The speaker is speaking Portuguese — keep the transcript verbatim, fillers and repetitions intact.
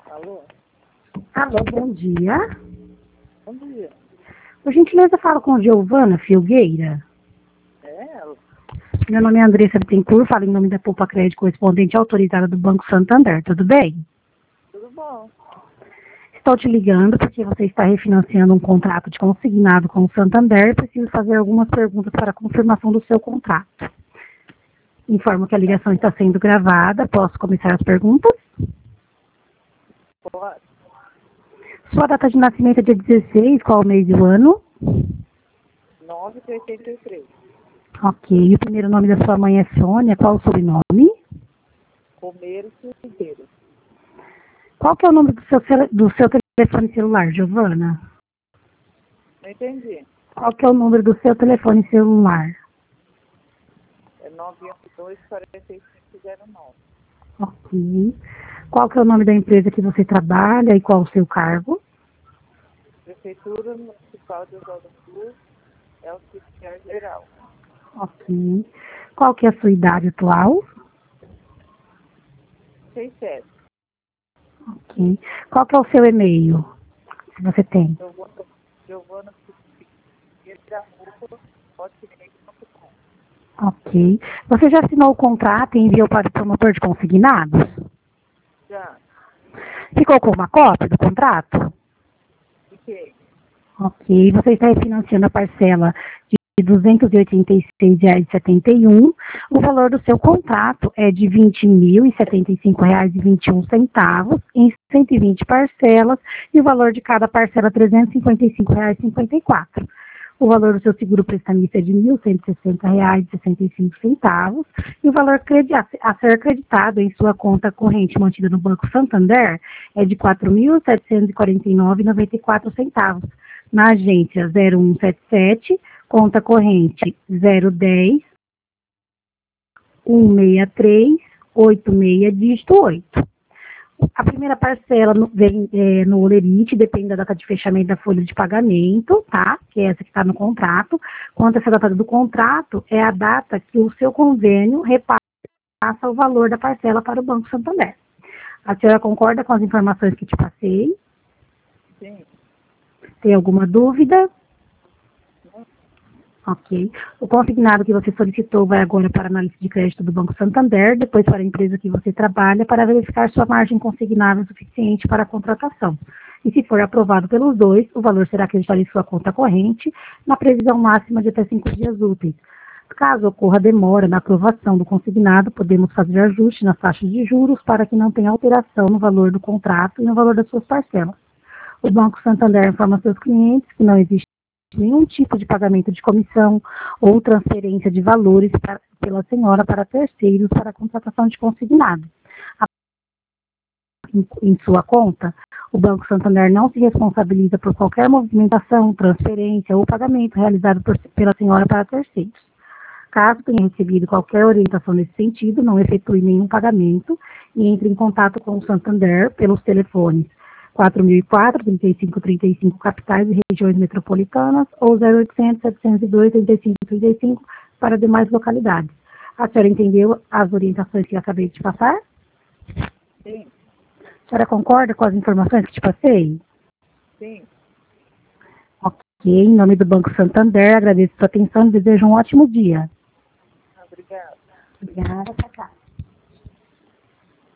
Alô? Alô, bom dia. Bom dia. Por gentileza, falo com Giovana Filgueira. É ela? Meu nome é Andressa Bittencourt, falo em nome da Poupa Crédito, correspondente autorizada do Banco Santander. Tudo bem? Tudo bom? Estou te ligando porque você está refinanciando um contrato de consignado com o Santander e preciso fazer algumas perguntas para a confirmação do seu contrato. Informo que a ligação está sendo gravada. Posso começar as perguntas? Pode. Sua data de nascimento é dia dezesseis, qual o mês e o ano? nove de oitenta e três. Ok. E o primeiro nome da sua mãe é Sônia. Qual o sobrenome? Comer inteiro. Qual que é o número do seu, cele- do seu telefone celular, Giovana? Não entendi. Qual que é o número do seu telefone celular? É nove dois quatro cinco zero nove. Ok. Qual que é o nome da empresa que você trabalha e qual o seu cargo? Prefeitura Municipal de Oswaldo Cruz é o auxiliar geral. Ok. Qual que é a sua idade atual? seis sete. Ok. Qual que é o seu e-mail, se você tem? Giovana Giovana Figueiredo da Rua, hotmail ponto com. Ok. Você já assinou o contrato e enviou para o promotor de consignados? Já. Ficou com uma cópia do contrato? Fiquei. Ok. Você está refinanciando a parcela de duzentos e oitenta e seis reais e setenta e um. O valor do seu contrato é de vinte mil e setenta e cinco reais e vinte e um centavos em cento e vinte parcelas e o valor de cada parcela é trezentos e cinquenta e cinco reais e cinquenta e quatro. O valor do seu seguro prestamista é de mil cento e sessenta reais e sessenta e cinco centavos e o valor credi- a ser acreditado em sua conta corrente mantida no Banco Santander é de quatro mil setecentos e quarenta e nove reais e noventa e quatro centavos. Na agência zero um sete sete, conta corrente zero dez, cento e sessenta e três, oitenta e seis, dígito oito. A primeira parcela no, vem é, no Olerite, depende da data de fechamento da folha de pagamento, tá? Que é essa que está no contrato. Quanto a essa data do contrato, é a data que o seu convênio repassa o valor da parcela para o Banco Santander. A senhora concorda com as informações que te passei? Sim. Tem alguma dúvida? Não. Ok. O consignado que você solicitou vai agora para a análise de crédito do Banco Santander, depois para a empresa que você trabalha, para verificar sua margem consignável suficiente para a contratação. E se for aprovado pelos dois, o valor será acreditado em sua conta corrente, na previsão máxima de até cinco dias úteis. Caso ocorra demora na aprovação do consignado, podemos fazer ajuste nas taxas de juros para que não tenha alteração no valor do contrato e no valor das suas parcelas. O Banco Santander informa seus clientes que não existe nenhum tipo de pagamento de comissão ou transferência de valores pra, pela senhora para terceiros para a contratação de consignado. A, em, em sua conta, o Banco Santander não se responsabiliza por qualquer movimentação, transferência ou pagamento realizado por, pela senhora para terceiros. Caso tenha recebido qualquer orientação nesse sentido, não efetue nenhum pagamento e entre em contato com o Santander pelos telefones quatro mil e quatro, trinta e cinco trinta e cinco capitais e regiões metropolitanas ou zero oitocentos, setecentos e dois, trinta e cinco trinta e cinco para demais localidades. A senhora entendeu as orientações que eu acabei de te passar? Sim. A senhora concorda com as informações que te passei? Sim. Ok, em nome do Banco Santander, agradeço a sua atenção e desejo um ótimo dia. Obrigada. Obrigada, tchau, tchau.